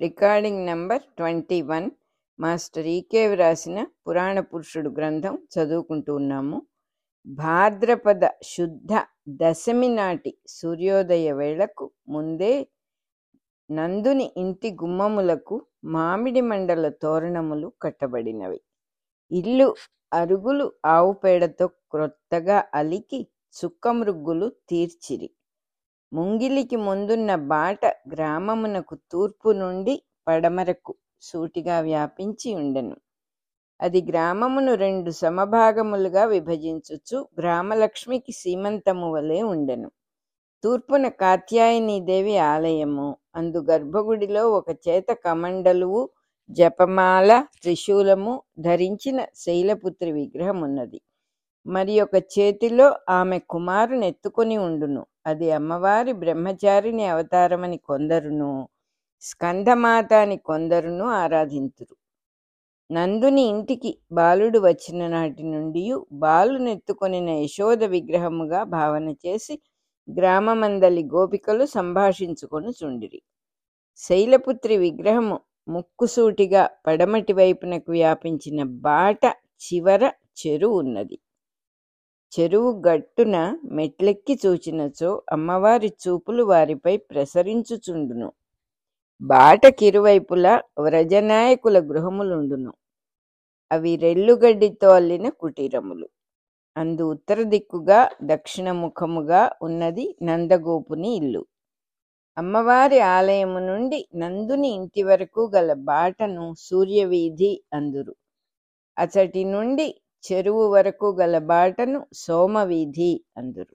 Recording number 21. Master ఈకే వ్రాసిన పురాణ పురుషుడు గ్రంథం చదువుకుంటూ ఉన్నాము. భాద్రపద శుద్ధ దశమి నాటి సూర్యోదయ వేళకు ముందే నందుని ఇంటి గుమ్మములకు మామిడి మండల తోరణములు కట్టబడినవి. ఇల్లు అరుగులు ఆవు పేడతో క్రొత్తగా అలికి చుక్కమృగ్గులు తీర్చిరి. ముంగిలికి ముందున్న బాట గ్రామమునకు తూర్పు నుండి పడమరకు సూటిగా వ్యాపించి ఉండెను. అది గ్రామమును 2 సమభాగములుగా విభజించుచు గ్రామలక్ష్మికి సీమంతము వలె ఉండెను. తూర్పున కాత్యాయనీదేవి ఆలయము, అందు గర్భగుడిలో ఒక చేత కమండలువు, జపమాల, త్రిశూలము ధరించిన శైలపుత్రి విగ్రహం ఉన్నది. మరి ఒక చేతిలో ఆమె కుమారుని ఎత్తుకొని ఉండును. అది అమ్మవారి బ్రహ్మచారిని అవతారమని కొందరును, స్కందమాత అని కొందరును ఆరాధింతురు. నందుని ఇంటికి బాలుడు వచ్చిన నాటి నుండి బాలునెత్తుకొనిన యశోద విగ్రహముగా భావన చేసి గ్రామమందలి గోపికలు సంభాషించుకొని చుండిరి. శైలపుత్రి విగ్రహము ముక్కుసూటిగా పడమటి వైపునకు వ్యాపించిన బాట చివర చెరువు ఉన్నది. చెరువు గట్టున మెట్లెక్కి చూచినచో అమ్మవారి చూపులు వారిపై ప్రసరించుచుండును. బాట కిరువైపులా వ్రజనాయకుల గృహములుండును. అవి రెల్లుగడ్డితో అల్లిన కుటీరములు. అందు ఉత్తర దిక్కుగా దక్షిణ ముఖముగా ఉన్నది నందగోపుని ఇల్లు. అమ్మవారి ఆలయము నుండి నందుని ఇంటి వరకు గల బాటను సూర్యవీధి అందురు. అచటి నుండి చెరువు వరకు గల బాటను సోమవీధి అందురు.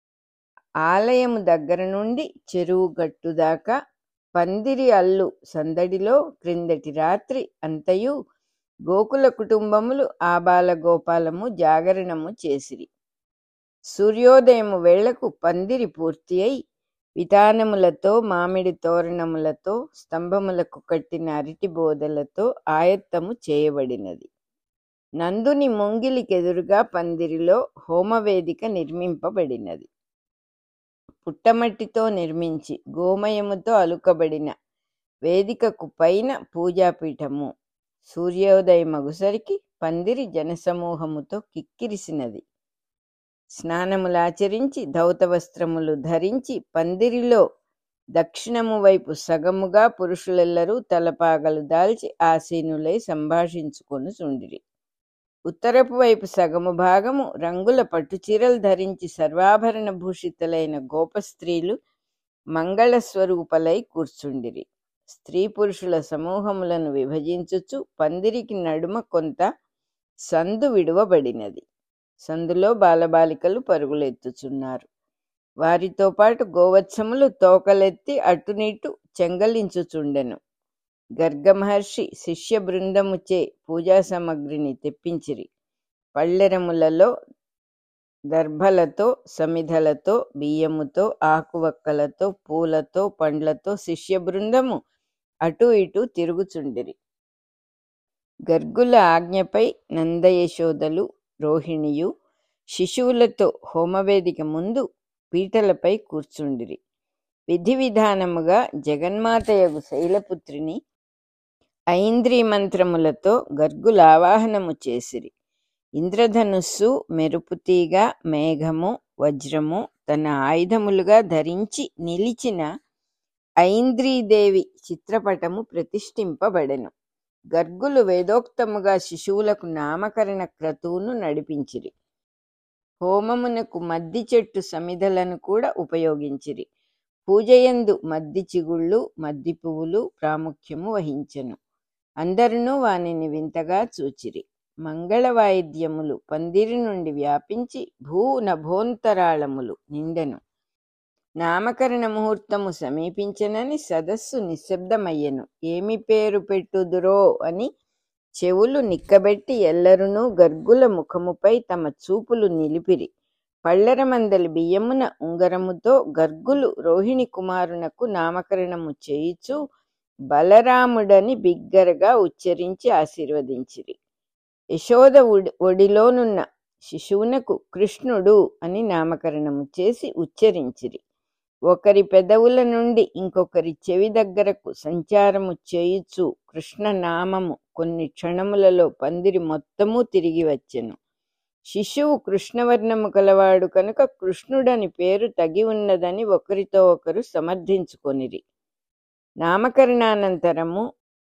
ఆలయము దగ్గర నుండి చెరువు గట్టు దాకా పందిరి అల్లు సందడిలో క్రిందటి రాత్రి అంతయు గోకుల కుటుంబములు ఆబాల గోపాలము జాగరణము చేసిరి. సూర్యోదయము వేళకు పందిరి పూర్తి అయి వితానములతో, మామిడి తోరణములతో, స్తంభములకు కట్టిన అరటి బోదలతో ఆయత్తము చేయబడినది. నందుని ముంగిలికెదురుగా పందిరిలో హోమవేదిక నిర్మింపబడినది. పుట్టమట్టితో నిర్మించి గోమయముతో అలుకబడిన వేదికకు పైన పూజాపీఠము. సూర్యోదయమగుసరికి పందిరి జనసమూహముతో కిక్కిరిసినది. స్నానములాచరించి ధౌత వస్త్రములు ధరించి పందిరిలో దక్షిణము వైపు సగముగా పురుషులెల్లరూ తలపాగలు దాల్చి ఆసీనులై సంభాషించుకొని చుండిరి. ఉత్తరపు వైపు సగము భాగము రంగుల పట్టుచీరలు ధరించి సర్వాభరణ భూషితులైన గోపస్త్రీలు మంగళస్వరూపలై కూర్చుండిరి. స్త్రీ పురుషుల సమూహములను విభజించుచు పందిరికి నడుమ కొంత సందు విడువబడినది. సందులో బాలబాలికలు పరుగులెత్తుచున్నారు. వారితో పాటు గోవత్సములు తోకలెత్తి అటునిటు చెంగలించుచుండెను. గర్గమహర్షి శిష్య బృందముచే పూజా సామగ్రిని తెప్పించిరి. పళ్ళెరములలో దర్భలతో, సమిధలతో, బియ్యముతో, ఆకువక్కలతో, పూలతో, పండ్లతో శిష్య బృందము అటు ఇటు తిరుగుచుండిరి. గర్గుల ఆజ్ఞపై నందయశోదలు, రోహిణియు శిశువులతో హోమవేదిక ముందు పీటలపై కూర్చుండిరి. విధి విధానముగా జగన్మాతయగు శైలపుత్రిని ఐంద్రీ మంత్రములతో గర్గుల ఆవాహనము చేసిరి. ఇంద్రధనుస్సు, మెరుపుతీగ, మేఘము, వజ్రము తన ఆయుధములుగా ధరించి నిలిచిన ఐంద్రీదేవి చిత్రపటము ప్రతిష్ఠింపబడెను. గర్గులు వేదోక్తముగా శిశువులకు నామకరణ క్రతువును నడిపించిరి. హోమమునకు మద్ది చెట్టు సమిధలను కూడా ఉపయోగించిరి. పూజయందు మద్ది చిగుళ్ళు, మద్ది పువ్వులు ప్రాముఖ్యము వహించెను. అందరునూ వానిని వింతగా చూచిరి. మంగళ వాయిద్యములు పందిరి నుండి వ్యాపించి భూనభోంతరాళములు నిండెను. నామకరణ ముహూర్తము సమీపించెనని సదస్సు నిశ్శబ్దమయ్యెను. ఏమి పేరు పెట్టుదురో అని చెవులు నిక్కబెట్టి ఎల్లరునూ గర్గుల ముఖముపై తమ చూపులు నిలిపిరి. పళ్ళెరమందలి బియ్యమున ఉంగరముతో గర్గులు రోహిణి కుమారునకు నామకరణము చేయుచు బలరాముడని బిగ్గరగా ఉచ్చరించి ఆశీర్వదించిరి. యశోద ఒడిలోనున్న శిశువునకు కృష్ణుడు అని నామకరణము చేసి ఉచ్చరించిరి. ఒకరి పెదవుల నుండి ఇంకొకరి చెవి దగ్గరకు సంచారము చేయుచు కృష్ణనామము కొన్ని క్షణములలో పందిరి మొత్తము తిరిగి వచ్చెను. శిశువు కృష్ణవర్ణము కలవాడు కనుక కృష్ణుడని పేరు తగి ఉన్నదని ఒకరితో ఒకరు సమర్థించుకొనిరి. నామకరణానంతరము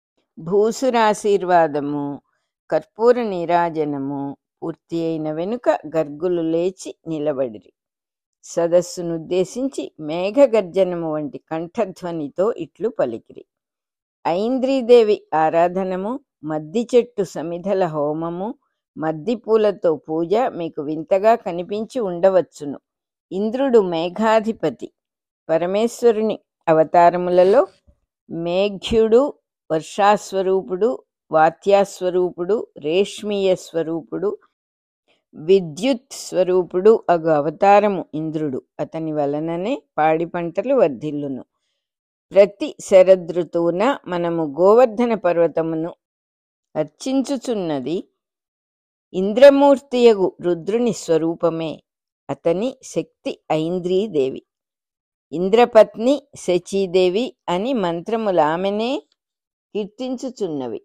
భూసురాశీర్వాదము, కర్పూర నీరాజనము పూర్తి అయిన వెనుక గర్గులు లేచి నిలబడిరి. సదస్సునుద్దేశించి మేఘగర్జనము వంటి కంఠధ్వనితో ఇట్లు పలికిరి. ఐంద్రీదేవి ఆరాధనము, మద్ది చెట్టు సమిధల హోమము, మద్ది పూలతో పూజ మీకు వింతగా కనిపించి ఉండవచ్చును. ఇంద్రుడు మేఘాధిపతి. పరమేశ్వరుని అవతారములలో మేఘ్యుడు, వర్షాస్వరూపుడు, వాత్యాస్వరూపుడు, రేష్మీయ స్వరూపుడు, విద్యుత్ స్వరూపుడు అగు అవతారము ఇంద్రుడు. అతని వలననే పాడి పంటలు వర్ధిల్లును. ప్రతి శరదృతువున మనము గోవర్ధన పర్వతమును అర్చించుచున్నది ఇంద్రమూర్తియగు రుద్రుని స్వరూపమే. అతని శక్తి ఐంద్రీదేవి. ఇంద్రపత్ని శచీదేవి అని మంత్రములు ఆమెనే కీర్తించుచున్నవి.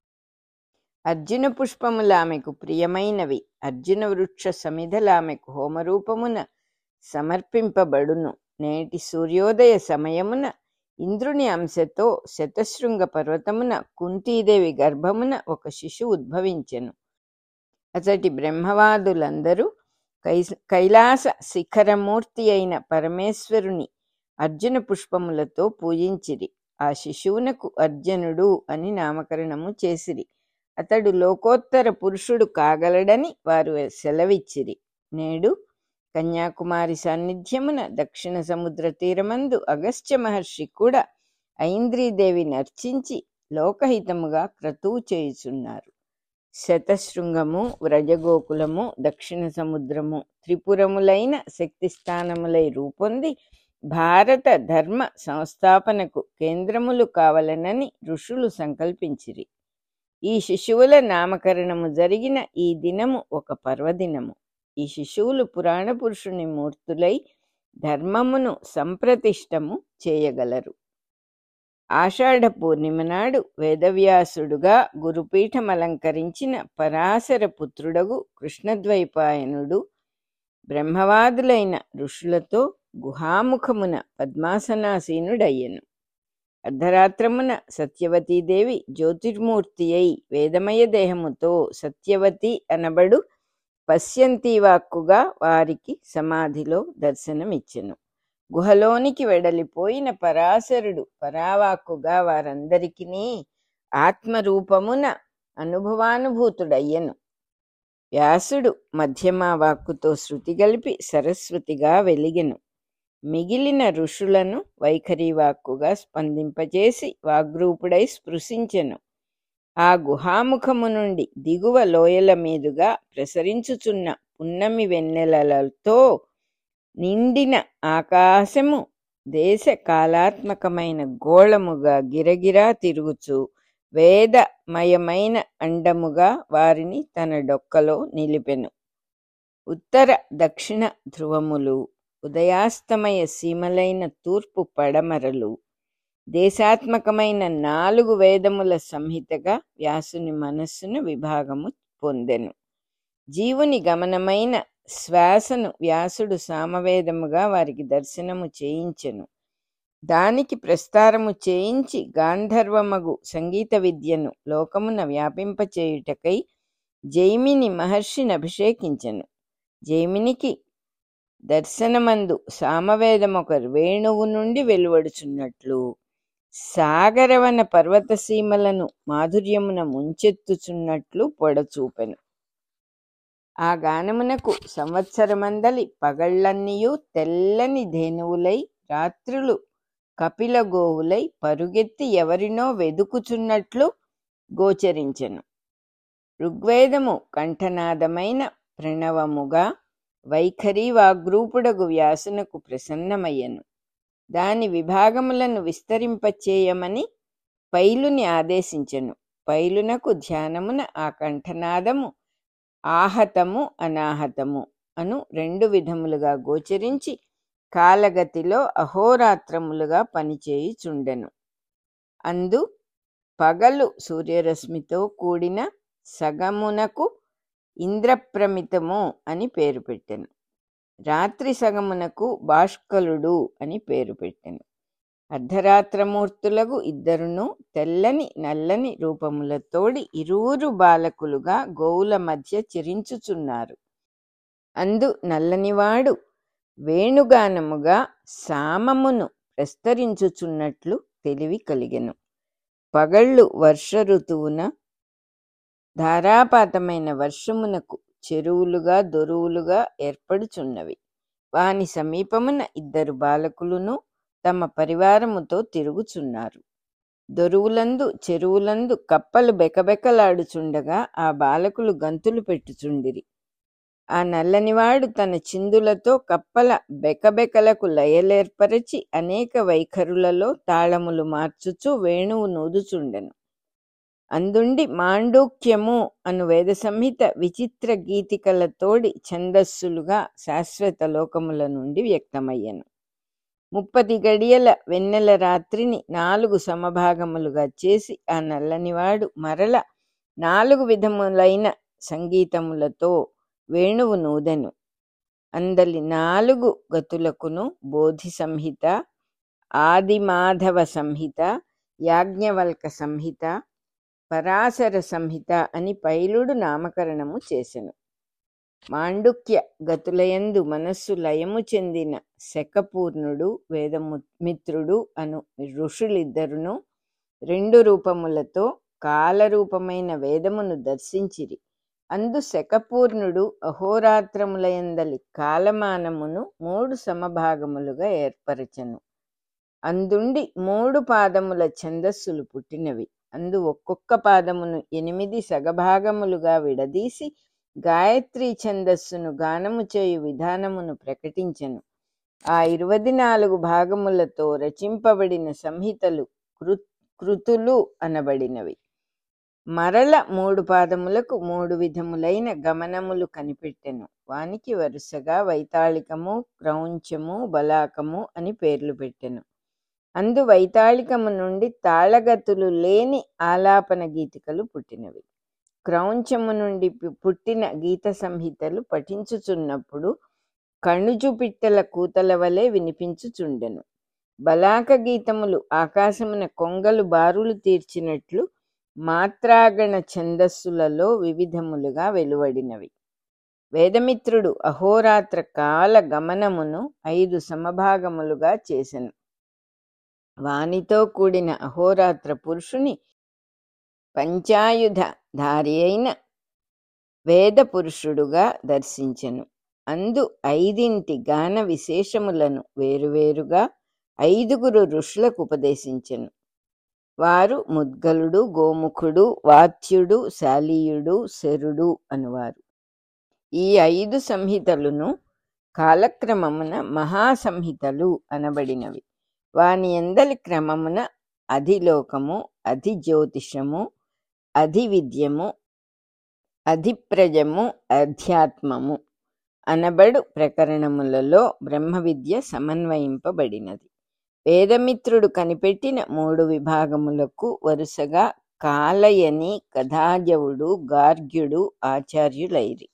అర్జున పుష్పములు ఆమెకు ప్రియమైనవి. అర్జున వృక్ష సమిధలు ఆమెకు హోమరూపమున సమర్పింపబడును. నేటి సూర్యోదయ సమయమున ఇంద్రుని అంశతో శతశృంగ పర్వతమున కుంతీదేవి గర్భమున ఒక శిశువు ఉద్భవించెను. అతటి బ్రహ్మవాదులందరూ కైలాస శిఖరమూర్తి అయిన పరమేశ్వరుని అర్జున పుష్పములతో పూజించిరి. ఆ శిశువునకు అర్జునుడు అని నామకరణము చేసిరి. అతడు లోకోత్తర పురుషుడు కాగలడని వారు సెలవిచ్చిరి. నేడు కన్యాకుమారి సాన్నిధ్యమున దక్షిణ సముద్ర తీరమందు అగస్త్య మహర్షి కూడా ఐంద్రీదేవిని అర్చించి లోకహితముగా క్రతువు చేయుచున్నారు. శతశృంగము, వ్రజగోకులము, దక్షిణ సముద్రము త్రిపురములైన శక్తిస్థానములై రూపొంది భారత ధర్మ సంస్థాపనకు కేంద్రములు కావలనని ఋషులు సంకల్పించిరి. ఈ శిశువుల నామకరణము జరిగిన ఈ దినము ఒక పర్వదినము. ఈ శిశువులు పురాణ పురుషుని మూర్తులై ధర్మమును సంప్రతిష్టము చేయగలరు. ఆషాఢ పూర్ణిమ నాడు వేదవ్యాసుడుగా గురుపీఠమలంకరించిన పరాశర పుత్రుడగు కృష్ణద్వైపాయనుడు బ్రహ్మవాదులైన ఋషులతో గుహాముఖమున పద్మాసనాసీనుడయ్యెను. అర్ధరాత్రమున సత్యవతీదేవి జ్యోతిర్మూర్తి అయి వేదమయ దేహముతో సత్యవతి అనబడు పశ్యంతివాక్కుగా వారికి సమాధిలో దర్శనమిచ్చెను. గుహలోనికి వెడలిపోయిన పరాశరుడు పరావాక్కుగా వారందరికీ ఆత్మరూపమున అనుభవానుభూతుడయ్యెను. వ్యాసుడు మధ్యమా వాక్కుతో శృతి గలిపి సరస్వతిగా వెలిగెను. మిగిలిన ఋషులను వైఖరి వాక్కుగా స్పందింపచేసి వాగ్రూపుడై స్పృశించెను. ఆ గుహాముఖము నుండి దిగువ లోయల మీదుగా ప్రసరించుచున్న పున్నమి వెన్నెలలతో నిండిన ఆకాశము దేశ కాలాత్మకమైన గోళముగా గిరగిరా తిరుగుచు వేదమయమైన అండముగా వారిని తన డొక్కలో నిలిపెను. ఉత్తర దక్షిణ ధ్రువములు, ఉదయాస్తమయ సీమలైన తూర్పు పడమరలు, దేశాత్మకమైన 4 వేదముల సంహితగా వ్యాసుని మనస్సును విభాగము పొందెను. జీవుని గమనమైన శ్వాసను వ్యాసుడు సామవేదముగా వారికి దర్శనము చేయించెను. దానికి ప్రస్తారము చేయించి గాంధర్వమగు సంగీత విద్యను లోకమున వ్యాపింపచేయుటకై జైమిని మహర్షిని అభిషేకించెను. జైమినికి దర్శనమందు సామవేదమొక వేణువు నుండి వెలువడుచున్నట్లు సాగరవన పర్వతసీమలను మాధుర్యమున ముంచెత్తుచున్నట్లు పొడచూపెను. ఆ గానమునకు సంవత్సరమందలి పగళ్లన్నీయు తెల్లని ధేనువులై రాత్రులు కపిల గోవులై పరుగెత్తి ఎవరినో వెదుకుచున్నట్లు గోచరించెను. ఋగ్వేదము కంఠనాదమైన ప్రణవముగా వైఖరి వాగ్రూపుడగు వ్యాసునకు ప్రసన్నమయ్యను. దాని విభాగములను విస్తరింపచేయమని పైలుని ఆదేశించెను. పైలునకు ధ్యానమున ఆ కంఠనాదము ఆహతము అనాహతము అను 2 విధములుగా గోచరించి కాలగతిలో అహోరాత్రములుగా పనిచేయుచుండెను. అందు పగలు సూర్యరశ్మితో కూడిన సగమునకు ఇంద్రప్రమితము అని పేరు పెట్టెను. రాత్రి సగమునకు భాష్కలుడు అని పేరు పెట్టెను. అర్ధరాత్రమూర్తులకు ఇద్దరును తెల్లని నల్లని రూపములతోడి ఇరువురు బాలకులుగా గోవుల మధ్య చిరించుచున్నారు. అందు నల్లనివాడు వేణుగానముగా సామమును ప్రస్తరించుచున్నట్లు తెలివి కలిగెను. పగళ్ళు వర్ష ఋతువున ధారాపాతమైన వర్షమునకు చెరువులుగా దొరువులుగా ఏర్పడుచున్నవి. వాని సమీపమున ఇద్దరు బాలకులును తమ పరివారముతో తిరుగుచున్నారు. దొరువులందు చెరువులందు కప్పలు బెకబెకలాడుచుండగా ఆ బాలకులు గంతులు పెట్టుచుండిరి. ఆ నల్లనివాడు తన చిందులతో కప్పల బెకబెకలకు లయలేర్పరచి అనేక వైఖరులలో తాళములు మార్చుచు వేణువు నూదుచుండెను. అందుండి మాండూక్యము అను వేద సంహిత విచిత్ర గీతికలతోడి ఛందస్సులుగా శాశ్వత లోకముల నుండి వ్యక్తమయ్యను. 30 గడియల వెన్నెల రాత్రిని 4 సమభాగములుగా చేసి ఆ నల్లనివాడు మరల 4 విధములైన సంగీతములతో వేణువు నూదెను. అందలి 4 గతులకును బోధి సంహిత, ఆదిమాధవ సంహిత, యాజ్ఞవల్క సంహిత, పరాశర సంహిత అని పైలుడు నామకరణము చేసెను. మాండుక్య గతులయందు మనస్సు లయము చెందిన శకపూర్ణుడు వేదమిత్రుడు అను ఋషులిద్దరును 2 రూపములతో కాలరూపమైన వేదమును దర్శించిరి. అందు శకపూర్ణుడు అహోరాత్రములయందలి కాలమానమును 3 సమభాగములుగా ఏర్పరచెను. అందుండి 3 పాదముల ఛందస్సులు పుట్టినవి. అందు ఒక్కొక్క పాదమును 8 సగభాగములుగా విడదీసి గాయత్రీ ఛందస్సును గానము చేయు విధానమును ప్రకటించెను. ఆ 24 భాగములతో రచింపబడిన సంహితలు కృతులు అనబడినవి. మరల 3 పాదములకు 3 విధములైన గమనములు కనిపెట్టెను. వానికి వరుసగా వైతాళికము, క్రౌంచము, బలాకము అని పేర్లు పెట్టెను. అందు వైతాళికము నుండి తాళగతులు లేని ఆలాపన గీతికలు పుట్టినవి. క్రౌంచము నుండి పుట్టిన గీత సంహితలు పఠించుచున్నప్పుడు కణుజు పిట్టల కూతల వలె వినిపించుచుండెను. బలాక గీతములు ఆకాశమున కొంగలు బారులు తీర్చినట్లు మాత్రాగణ ఛందస్సులలో వివిధములుగా వెలువడినవి. వేదమిత్రుడు అహోరాత్ర కాల గమనమును 5 సమభాగములుగా చేసెను. వానితో కూడిన అహోరాత్ర పురుషుని పంచాయుధ ధారి అయిన వేద పురుషుడుగా దర్శించెను. అందు 5 గాన విశేషములను వేరువేరుగా 5 ఋషులకు ఉపదేశించెను. వారు ముద్గలుడు, గోముఖుడు, వాత్యుడు, శాలీయుడు, శరుడు అనువారు. ఈ 5 సంహితలును కాలక్రమమున మహాసంహితలు అనబడినవి. వాని ఎందలి క్రమమున అధిలోకము, అధిజ్యోతిషము, అధివిద్యము, అధిప్రజము, అధ్యాత్మము అనబడు ప్రకరణములలో బ్రహ్మ విద్య సమన్వయింపబడినది. వేదమిత్రుడు కనిపెట్టిన 3 విభాగములకు వరుసగా కాలయని, కథాజవుడు, గార్గ్యుడు ఆచార్యులైరి.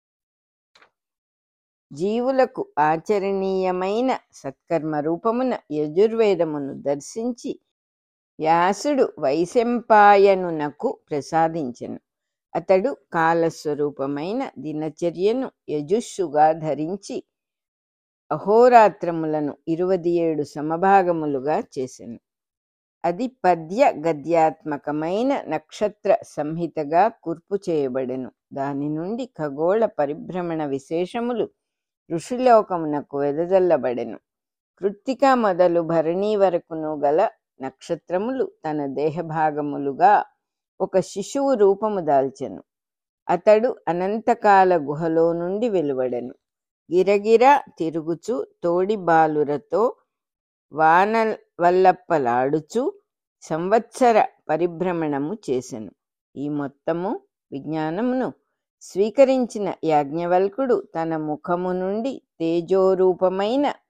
జీవులకు ఆచరణీయమైన సత్కర్మ రూపమున యజుర్వేదమును దర్శించి వ్యాసుడు వైశంపాయనునకు ప్రసాదించెను. అతడు కాలస్వరూపమైన దినచర్యను యజుస్సుగా ధరించి అహోరాత్రములను 27 సమభాగములుగా చేసెను. అది పద్య గద్యాత్మకమైన నక్షత్ర సంహితగా కూర్పు చేయబడెను. దాని నుండి ఖగోళ పరిభ్రమణ విశేషములు ఋషిలోకమునకు వెదజల్లబడెను. కృత్తిక మొదలు భరణీ వరకును గల నక్షత్రములు తన దేహభాగములుగా ఒక శిశువు రూపము దాల్చెను. అతడు అనంతకాల గుహలో నుండి వెలువడెను. గిరగిర తిరుగుచు తోడి బాలురతో వానవల్లప్పలాడుచు సంవత్సర పరిభ్రమణము చేసెను. ఈ మొత్తము విజ్ఞానమును స్వీకరించిన యాజ్ఞవల్కుడు తన ముఖము నుండి తేజోరూపమైన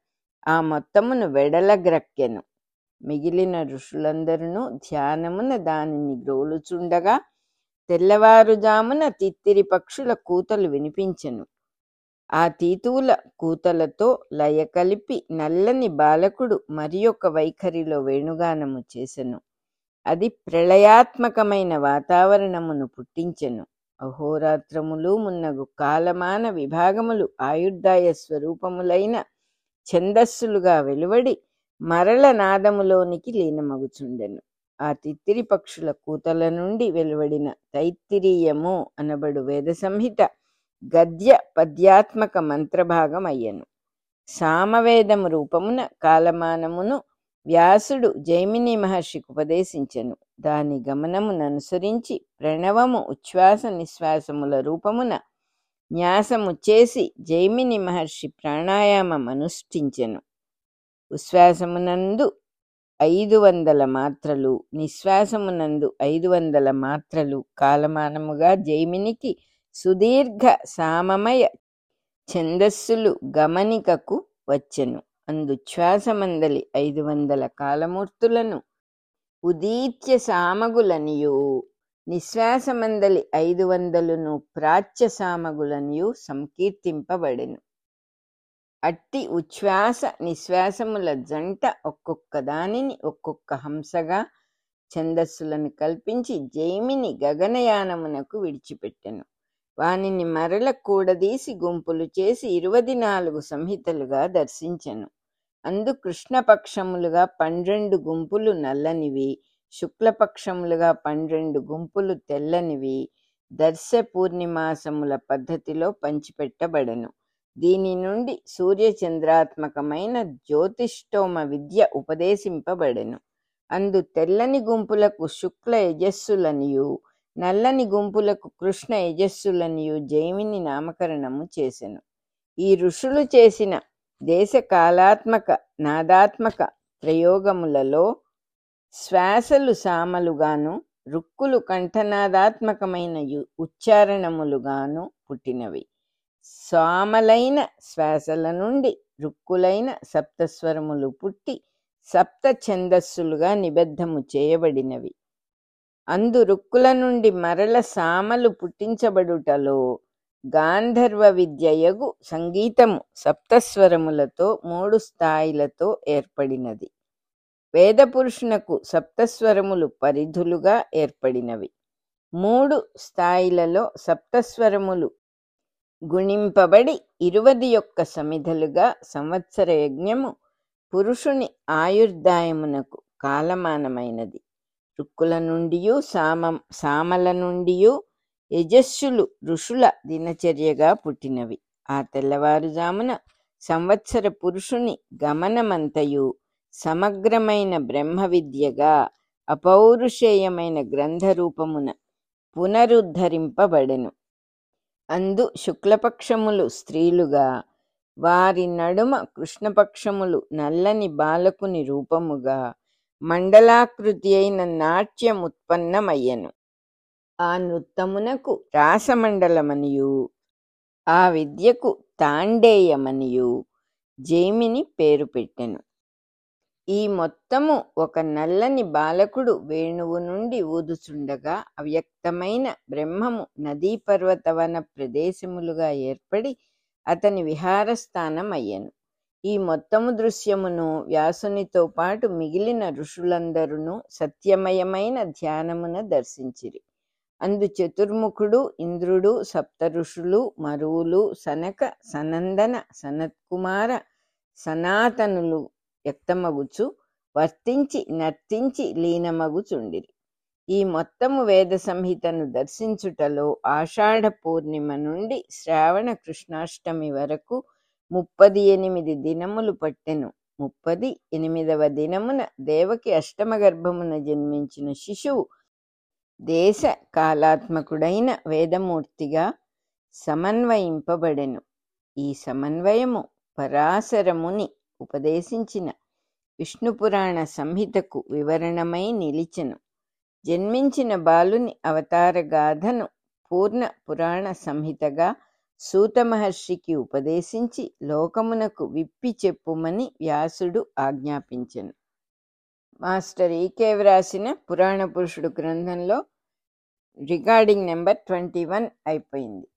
ఆ మొత్తమును వెడలగ్రక్కెను. మిగిలిన ఋషులందరూ ధ్యానమున దానిని గ్రోలుచుండగా తెల్లవారుజామున తిత్తిరి పక్షుల కూతలు వినిపించెను. ఆ తీతువుల కూతలతో లయ కలిపి నల్లని బాలకుడు మరి ఒక వైఖరిలో వేణుగానము చేసెను. అది ప్రళయాత్మకమైన వాతావరణమును పుట్టించెను. అహోరాత్రములు మున్నగు కాలమాన విభాగములు ఆయుర్దాయ స్వరూపములైన ఛందస్సులుగా వెలువడి మరల నాదములోనికి లీనమగుచుండెను. ఆ తిత్తిరి పక్షుల కూతల నుండి వెలువడిన తైత్తిరీయము అనబడు వేద సంహిత గద్య పద్యాత్మక మంత్రభాగం అయ్యను. సామవేదము రూపమున కాలమానమును వ్యాసుడు జైమిని మహర్షికి ఉపదేశించెను. దాని గమనముననుసరించి ప్రణవము ఉచ్ఛ్వాస నిశ్వాసముల రూపమున న్యాసము చేసి జైమిని మహర్షి ప్రాణాయామం అనుష్ఠించెను. ఉశ్వాసమునందు 500 మాత్రలు, నిశ్వాసమునందు 500 మాత్రలు కాలమానముగా జైమినికి సుదీర్ఘ సామమయ ఛందస్సులు గమనికకు వచ్చెను. అందుచ్ఛ్వాసమందలి 500 కాలమూర్తులను ఉదీచ్య సామగులనియు నిశ్వాసమందలి 500ను ప్రాచ్య సామగులనియు సంకీర్తింపబడెను. అట్టి ఉచ్ఛ్వాస నిశ్వాసముల జంట ఒక్కొక్క దానిని ఒక్కొక్క హంసగా ఛందస్సులను కల్పించి జైమిని గగనయానమునకు విడిచిపెట్టెను. వానిని మరల కూడదీసి గుంపులు చేసి 24 సంహితలుగా దర్శించెను. అందు కృష్ణపక్షములుగా 12 గుంపులు నల్లనివి, శుక్లపక్షములుగా 12 గుంపులు తెల్లనివి దర్శ పూర్ణిమాసముల పద్ధతిలో పంచిపెట్టబడెను. దీని నుండి సూర్యచంద్రాత్మకమైన జ్యోతిష్టోమ విద్య ఉపదేశింపబడెను. అందు తెల్లని గుంపులకు శుక్ల యజస్సులనియు నల్లని గుంపులకు కృష్ణ యజస్సులనియు జైమిని నామకరణము చేసెను. ఈ ఋషులు చేసిన దేశకాలాత్మక నాదాత్మక ప్రయోగములలో శ్వాసలు సామలుగాను రుక్కులు కంఠనాదాత్మకమైన ఉచ్చారణములుగాను పుట్టినవి. సామలైన శ్వాసల నుండి రుక్కులైన సప్తస్వరములు పుట్టి సప్త ఛందస్సులుగా నిబద్ధము చేయబడినవి. అందు రుక్కుల నుండి మరల సామలు పుట్టించబడుటలో గాంధర్వ విద్యయగు సంగీతము సప్తస్వరములతో 3 స్థాయిలతో ఏర్పడినది. వేదపురుషునకు సప్తస్వరములు పరిధులుగా ఏర్పడినవి. 3 స్థాయిలలో సప్తస్వరములు గుణింపబడి 21 సమిధలుగా సంవత్సర యజ్ఞము పురుషుని ఆయుర్దాయమునకు కాలమానమైనది. రుక్కుల నుండియు సామల నుండియు యజస్సులు ఋషుల దినచర్యగా పుట్టినవి. ఆ తెల్లవారుజామున సంవత్సర పురుషుని గమనమంతయు సమగ్రమైన బ్రహ్మ విద్యగా అపౌరుషేయమైన గ్రంథరూపమున పునరుద్ధరింపబడెను. అందు శుక్లపక్షములు స్త్రీలుగా వారి నడుమ కృష్ణపక్షములు నల్లని బాలకుని రూపముగా మండలాకృతి అయిన నాట్యముత్పన్నమయ్యను. ఆ నృత్తమునకు రాసమండలమనియు ఆ విద్యకు తాండేయమనియు జైమిని పేరు పెట్టెను. ఈ మొత్తము ఒక నల్లని బాలకుడు వేణువు నుండి ఊదుచుండగా అవ్యక్తమైన బ్రహ్మము నదీ పర్వతవన ప్రదేశములుగా ఏర్పడి అతని విహారస్థానం అయ్యను. ఈ మొత్తము దృశ్యమును వ్యాసునితో పాటు మిగిలిన ఋషులందరూ సత్యమయమైన ధ్యానమున దర్శించిరి. అందు చతుర్ముఖుడు ఇంద్రుడు సప్త ఋషులు మరువులు సనక సనందన సనత్కుమార సనాతనులు వ్యక్తమగుచు వర్తించి నర్తించి లీనమగుచుండిరి. ఈ మొత్తము వేద సంహితను దర్శించుటలో ఆషాఢ పూర్ణిమ నుండి శ్రావణ కృష్ణాష్టమి వరకు 38 దినములు పట్టెను. 38వ దినమున దేవకి అష్టమ గర్భమున జన్మించిన శిశువు దేశ కాలాత్మకుడైన వేదమూర్తిగా సమన్వయింపబడెను. ఈ సమన్వయము పరాశరముని ఉపదేశించిన విష్ణుపురాణ సంహితకు వివరణమై నిలిచెను. జన్మించిన బాలుని అవతారగాథను పూర్ణ పురాణ సంహితగా సూత మహర్షికి ఉపదేశించి లోకమునకు విప్పి చెప్పుమని వ్యాసుడు ఆజ్ఞాపించెను. మాస్టర్ ఈకే వ్రాసిన పురాణ పురుషుడు గ్రంథంలో రికార్డింగ్ నెంబర్ 21 అయిపోయింది.